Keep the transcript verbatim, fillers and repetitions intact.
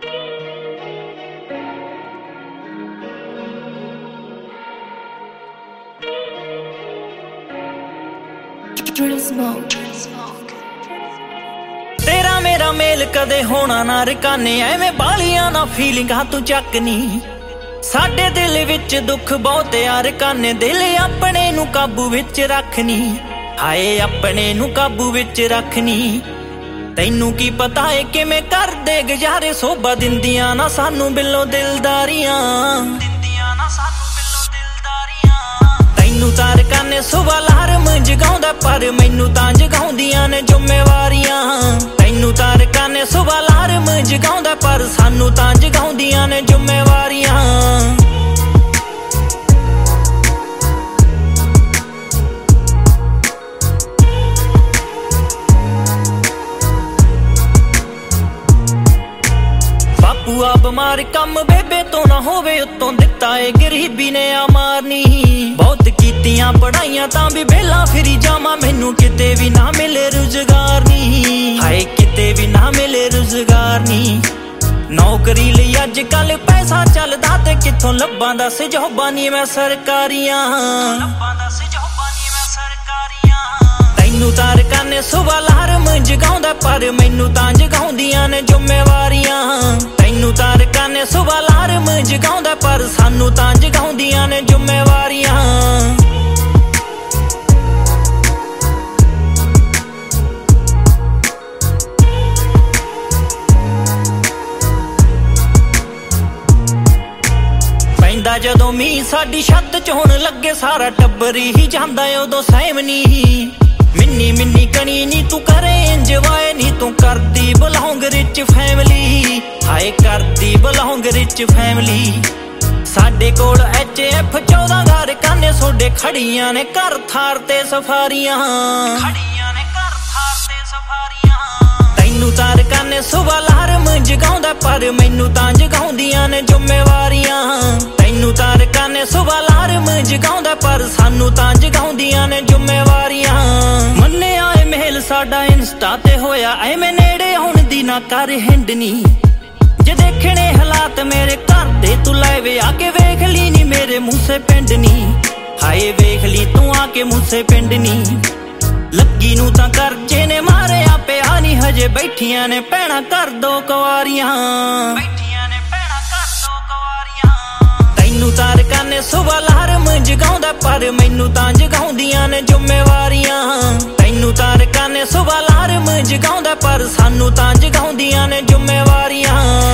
तेरा मेरा मेल कदे होना ना रकाने एवें बालियां ना फीलिंगां तू चकनी साडे दिल विच दुख बहुत यार काने दिल अपने नू काबू विच रखनी हाय अपने नू काबू विच रखनी तैनू की पता है किवें कर दे गुजारे सोभा दिंदियां ना सानू बिल्लो दिलदारियां तैनू तार काने सुबह अलार्म जगाउंदा पर मैनू तां जगाउंदियां ने जिम्मेवारियां तैनू तार काने सुबह अलार्म जगाउंदा पर सानू तां जगाउंदियां ने जिम्मेवारियां भूआ बमार कम बेबे तो ना होवे उत्तों दिता है गरीबी ने आ मारनी बहुत कीतियां पढ़ाइयां तां भी बेला फिरी जामा मैनू किते भी ना मिले रुजगार नी हाय किते भी ना मिले रुजगार नी नौकरी लई अज कल पैसा चलदा ते किथों लब्बां दस जॉबां नी मैं सरकारियां तैनू तार काने सुबह अलार्म जगाउंदा पर मैनू तां जगाउंदियां ने जिम्मेवारियां तैनू तार काने सुबह अलार्म जगाउंदा पर सानू तां जगाउंदियां ने जिम्मेवारियां पैंदा जदों मींह साडी छत च होण लगे सारा टब्बर ही जांदा उदों सहमनी मिन्नी मिन्नी कनी नी तू करे इंजॉय नी तू करदी बिलोंग रिच फैमिली हाय करदी बिलोंग रिच फैमिली साडे कोल एच एफ चौदह घर काने सोडे खड़ियां ने घर थार ते सफारियां खड़ियां ने घर थार ते सफारियां तैनू तार काने सुबह अलार्म जगाउंदा पर मैनू तां जगाउंदियां ने जिम्मेवारियां तैनू तार काने सुबह अलार्म जगाउंदा पर सानू तां जगाउंदियां ने जिम्मेवारियां मन्ने आए मेल साडा इंस्टा ते होया एवें नेड़े आउण दी ना कर हिंडनी जे देखने हालात मेरे घर दे तू लावे आके वेख ली नी मेरे मूसे पिंडनी हाय वेख ली तू आके मूसे पिंडनी लगी नू तां करजे ने मारे आपे आनी हजे बैठियां ने भैणां कर दो कुवारियां बैठियां ने भैणां कर दो कुवारियां तैनू तार काने सुबह अलार्म जगाउंदा पर मैनू तां जगाउंदियां ने जिम्मेवारियां तैनू तार काने सुबह अलार्म जगाउंदा पर सानू तां जगाउंदियां ने जिम्मेवारियां